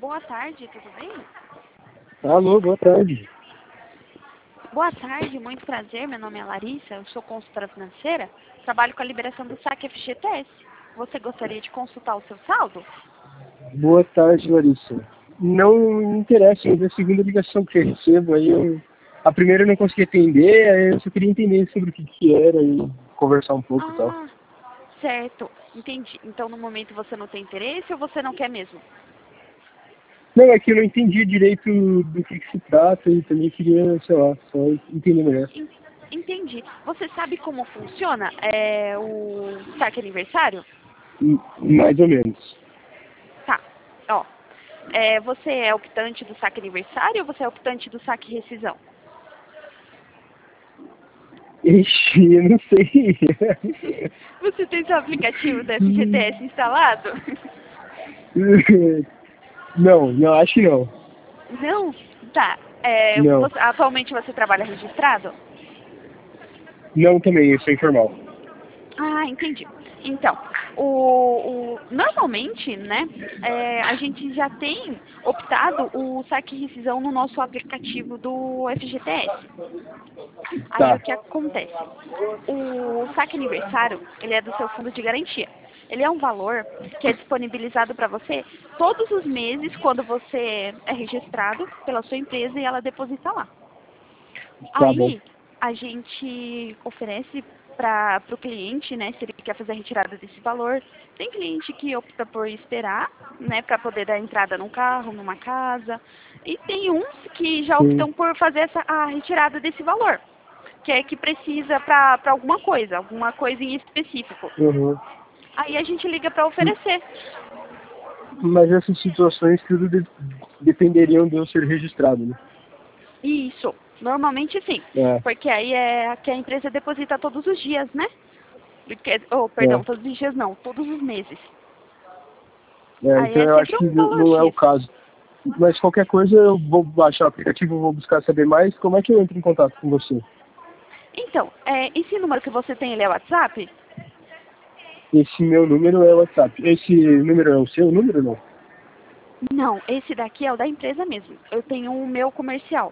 Boa tarde, tudo bem? Alô, boa tarde. Boa tarde, muito prazer. Meu nome é Larissa, eu sou consultora financeira. Trabalho com a liberação do saque FGTS. Você gostaria de consultar o seu saldo? Boa tarde, Larissa. Não me interessa, mas é a segunda ligação que eu recebo, a primeira eu não consegui atender, aí eu só queria entender sobre o que era e conversar um pouco e tal. Ah, certo, entendi. Então no momento você não tem interesse ou você não quer mesmo? Não, é que eu não entendi direito do que se trata e também queria, sei lá, só entender melhor. Entendi. Você sabe como funciona o saque aniversário? Mais ou menos. Tá, ó. Você é optante do saque aniversário ou você é optante do saque rescisão? Ixi, eu não sei. Você tem seu aplicativo do FGTS instalado? Não, acho que não. Não? Tá. Não. Atualmente você trabalha registrado? Não também, eu sou informal. Ah, entendi. Então, normalmente, né, a gente já tem optado o saque e rescisão no nosso aplicativo do FGTS. Aí o Tá. que acontece? O saque aniversário, ele é do seu fundo de garantia. Ele é um valor que é disponibilizado para você todos os meses quando você é registrado pela sua empresa e ela deposita lá. Tá bom. Aí a gente oferece para o cliente, né, se ele quer fazer a retirada desse valor. Tem cliente que opta por esperar, né, para poder dar entrada num carro, numa casa. E tem uns que já Sim. optam por fazer a retirada desse valor, que é que precisa para alguma coisa em específico. Uhum. Aí a gente liga para oferecer. Mas essas situações tudo dependeriam de eu ser registrado, né? Isso, normalmente sim, É, porque aí é que a empresa deposita todos os dias, né? Perdão, é. todos os dias não, todos os meses. Aí Então é eu acho sempre que um valor não é o X. caso. Mas qualquer coisa eu vou baixar o aplicativo, vou buscar saber mais. Como é que eu entro em contato com você? Então, esse número que você tem, ele é WhatsApp? Esse meu número é o WhatsApp. Esse número é o seu número ou não? Não, esse daqui é o da empresa mesmo. Eu tenho o meu comercial.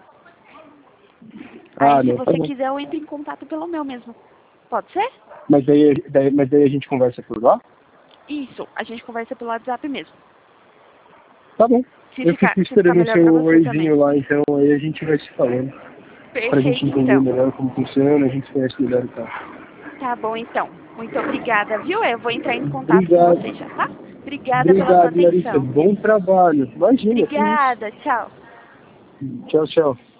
Aí Ah, se não, tá você bom. quiser, eu entro em contato pelo meu mesmo. Pode ser? Mas daí a gente conversa por lá? Isso, a gente conversa pelo WhatsApp mesmo. Tá bom. Eu fico Se ficar esperando o melhor pra seu você também. oizinho lá, então aí a gente vai se falando. Pra gente Perfeito, entender então. melhor como funciona, a gente se conhece melhor e tal. Tá bom, então. Muito obrigada, viu? Eu vou entrar em contato com Obrigado. você já, tá? Obrigada pela sua Obrigado, Larissa. atenção. Bom trabalho. Imagina, que isso. Obrigada, tchau. Tchau, tchau.